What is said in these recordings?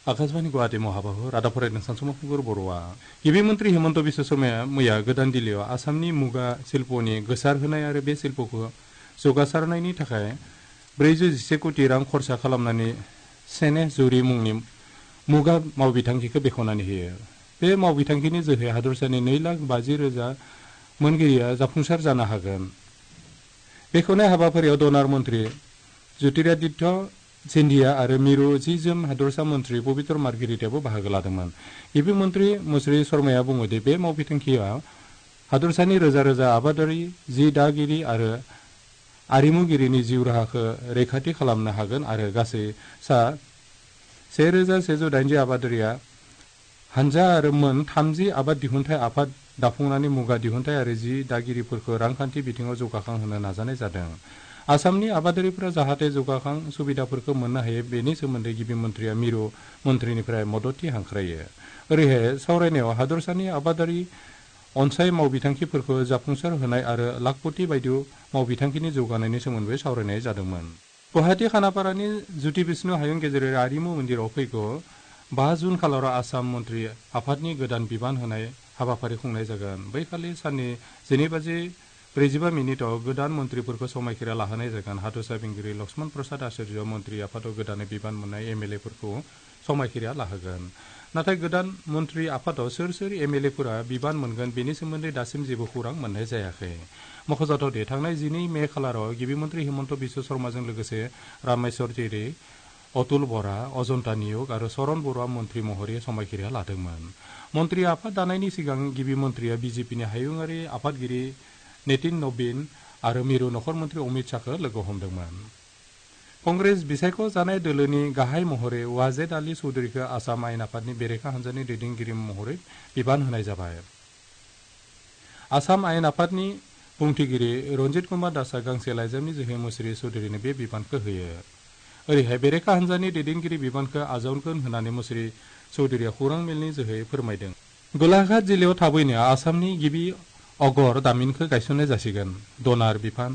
आकाशवाणी गुवाहाटी महाबाहु रादाब फरायदों सानसुमाफुंगुर बर'आ गिबि मन्त्रि हेमन्त बिश्व शर्माया मैया गोदान दिल्लीयाव आसामनि मुगा शिल्पनि गोसार होनाय आरो बे शिल्पखौ जौगासारनायनि थाखाय 411 कोटि रां खरसा खालामनानै सेने जुरि मुंनि मुगा मावबिथांखिखौ बेखेवनानै होयो। बे मावबिथांखिनि जोहै हादरसानि 2,50,000 मोनगिरिया जाफुंसार जानो हागोन। बेखेवनाय हाबाफारियाव डनार मन्त्रि ज्योतिरादित्य सिन्धिया आरो मिरु जि-जोम हादरसा मन्त्रि पबितर मार्गिरिटायाबो बाहागो लादोंमोन। गिबि मन्त्रि मुस्रि शर्माया बुङो दि बे मावबिथांखिया हादरसानि रोजा रोजा आबादारि, जि दागिरि आरो आरिमुगिरिनि जिउ राहाखौ रैखाथि खालामनो हागोन आरो गासै सा 1,180 आबादारिया हानजा आरो मोन 30 आबाद दिहुनथाय आफाद दाफुंनानै मुगा दिहुनथाय आरो जि दागिरिफोरखौ रांखान्थि बिथिङाव जौगाखांहोनो नाजानाय जादों। आसामनि आबादारिफोरा जाहाथे जौगाखां सुबिदाफोरखौ मोननो हायो बेनि सोमोन्दै गिबि मन्त्रिया मिरु मन्थ्रिनिफ्राय मददथि हांख्रायो। ओरैहाय सावरायनायाव हादरसानि आबादारि अनसाय मावबिथांखिफोरखौ जाफुंसार होनाय आरो लाखपति बायदि मावबिथांखिनि जौगानायनि सोमोन्दै सावरायनाय जादोंमोन। गुवाहाटी खानापारानि ज्योति विष्णु हायुं गेजेरारि आरिमु मन्दिराव फैगौ 5 जुन खालाराव आसाम मन्त्रि आफादनि गोदान बिबान होनाय हाबाफारि खुंनाय जागोन। बैखालि साननि 12:45 गोदान मन्त्रिफोरखौ समायखिरा लाहोनाय जागोन। हादरसा बेंगिरि लक्ष्मण प्रसाद आचार्य मन्त्रि आफादाव गोदानै बिबान मोननाय एमएलएफोरखौ समायखिरा लाहोगोन। नाथाय गोदान मन्त्रि आफादाव सोर सोर एमएलएफोरा बिबान मोनगोन बेनि सोमोन्दै दासिम जेबो खौरां मोननाय जायाखै। मख'जाथावदि थांनाय 12 मे खालाराव गिबि मन्त्रि हेमन्त बिश्व शर्माजों लोगोसे रामेश्वर तेली, अतुल बरा, अजन्ता नियोग आरो चरण बरुवा मन्त्रि महरै समायखिरा लादोंमोन। मन्त्रि आफाद दानायनि सिगां गिबि मन्त्रिया बिजेपिनि हायुङारि आफादगिरि नितिन नवीन आरो मिरु नखर मन्त्रि अमित शाहखौ लोगो हमदोंमोन। कंग्रेस बिसायख' जानाय दोलोनि गाहाय महरै वाजेद आली चौधुरीखौ आसाम आयेन आफादनि बेरेखा हान्जानि दैदेनगिरि महरै बिबान होनाय जाबाय। आसाम आयेन आफादनि बुंथिगिरि रन्जित कुमार दासआ गांसे लाइजामनि जोहै मुस्रि चौधुरीनो बे बिबानखौ होयो। ओरैहाय बेरेखा हान्जानि दैदेनगिरि बिबानखौ आजावगोन होननानै मुस्रि चौधुरीया खौरां मेलनि जोहै फोरमायदों। गोलाघाट जिल्लायाव थाबैनो आसामनि गिबि अगर दामिनखौ गायसननाय जासिगोन। डनार बिफान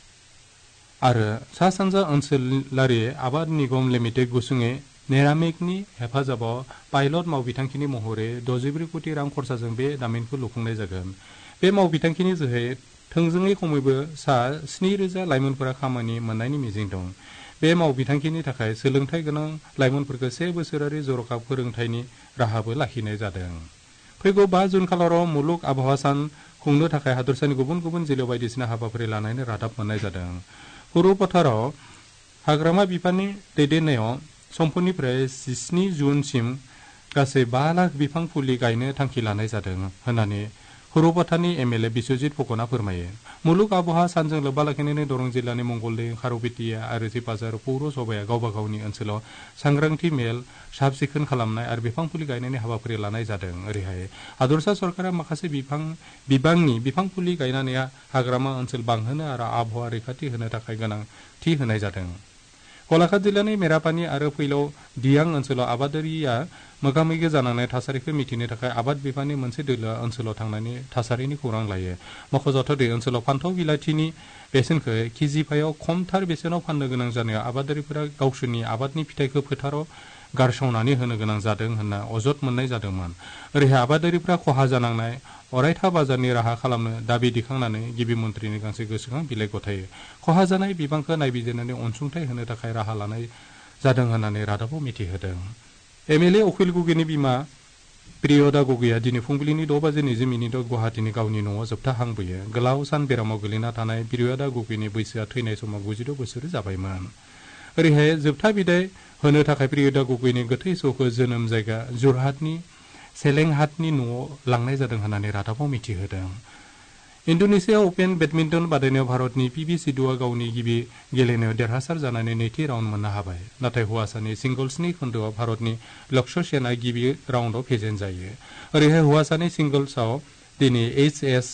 आरो सा सानजा ओनसोलारि आबाद निगम लिमिटेड गुसुङै नेरामेकनि हेफाजाबाव पाइलट मावबिथांखिनि महरै 64 कोटि रां खरसाजों बे दामिनखौ लुफुंनाय जागोन। बे मावबिथांखिनि जोहै थोंजोङै खमैबो सा 7,000 लाइमोनफोरा खामानि मोननायनि मिजिं दं। बे मावबिथांखिनि थाखाय सोलोंथाइ गोनां लाइमोनफोरखौ 1 बोसोरारि जर'खा फोरोंथायनि राहाबो लाखिनाय जादों। फैगौ 5 जुन खालाराव मुलुग आबहावा सान खुंनो थाखाय हादरसानि गुबुन गुबुन जिल्लायाव बायदिसिना हाबाफारि लानायनि रादाब मोननाय जादों। हुरु फोथाराव हाग्रामा बिफाननि दैदेननायाव सम्फोरनिफ्राय 17 जुनसिम गासै 5 लाख बिफां फुलि गायनो थांखि लानाय जादों होननानै हुरुफाथानि एमएलए बिश्वजित फुकना फोरमायो। मुलुग आबहावा सानजों लोब्बा लाखिनानै दरं जिल्लानि मंगलदै, खारुपेटिया आरो जिपाजार पौरसभाया गावबा गावनि ओनसोलाव सांग्रांथि मेल, साब सिखोन खालामनाय आरो बिफां फुलि गायनायनि हाबाफारि लानाय जादों। ओरैहाय हादरसा सरकारा माखासे बिबांनि बिफां फुलि गायनानै हाग्रामा ओनसोल बांहोनो आरो आबहावा रैखाथि होनो थाखाय गोनांथि होनाय जादों। गलाघाट जिल्लानि मेरापानि आरो फैलाव दियां ओनसोलाव आबादारिया मोगा-मोगि जानांनाय थासारिखौ मिथिनो थाखाय आबाद बिफाननि मोनसे दोलोआ ओनसोलाव थांनानै थासारिनि खौरां लायो। मख'जाथावदि ओनसोलाव फान्थाव बिलाथिनि बेसेनखौ केजिफायाव खमथार बेसेनाव फाननो गोनां जानायाव आबादारिफोरा गावसोरनि आबादनि फिथाइखौ फोथाराव गारसंनानै होनो गोनां जादों होनना अजद मोननाय जादोंमोन। ओरैहाय आबादारिफ्रा खहा जानांनाय अरायथा बाजारनि राहा खालामनो दाबि दिखांनानै गिबि मन्थ्रिनि गांसे गोसोखां बिलाइ गथायो। खहा जानाय बिबांखौ नायबिजिरनानै अनसुंथाइ होनो थाखाय राहा लानाय जादों होननानै रादाबाव मिथिहोदों। एमएलए अखिल गगैनि बिमा प्रियदा गगैया दिनै फुंबिलिनि 6:20 गुवाहाटीनि गावनि न'आव जोबथा हां बोयो। गोलाव सान बेरामाव गोलैना थानाय प्रियदा गगैनि बैसोआ थैनाय समाव 96 बोसोर जाबायमोन। ओरैहाय जोबथा बिदाय होनो थाखाय प्रियदा गगैनि गोथै सहखौ जोनोम जायगा जरहाटनि सेलेंहाटनि न'आव लांनाय जादों होननानै रादाबाव मिथिहोदों। इन्डोनेसिया अपेन बेडमिन्टन बादायनायाव भारतनि पि.भि. सिन्धुआ गावनि गिबि गेलेनायाव देरहासार जानानै नैथि राउन्ड मोननो हाबाय। नाथाय हौवासानि सिंगल्सनि खोन्दोआव भारतनि लक्ष्य सेनआ गिबि राउन्डआव फेजेन जायो। ओरैहाय हौवासानि सिंगल्सआव दिनै एच.एस.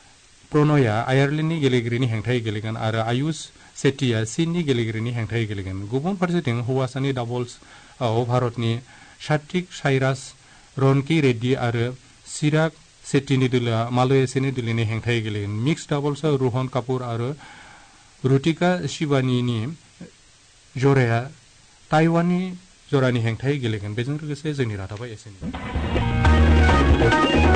प्रणयआ आयारलेण्डनि गेलेगिरिनि हेंथायै गेलेगोन आरो आयुष शेट्टीआ चीननि गेलेगिरिनि हेंथायै गेलेगोन। गुबुन फारसेथिं हौवासानि डाबल्सआव भारतनि सात्विक साईराज रनकी रेड्डी आरो चिराग शेट्टीनि दोलोआ मालयेशियानि दोलोनि हेंथायै गेलेगोन। मिक्स डाबल्सआव रोहन कापुर आरो रुतिका शिवानीनि जराया ताइवाननि जरानि हेंथायै गेलेगोन बेजों लोगोसे जोंनि रादाबा एसेनो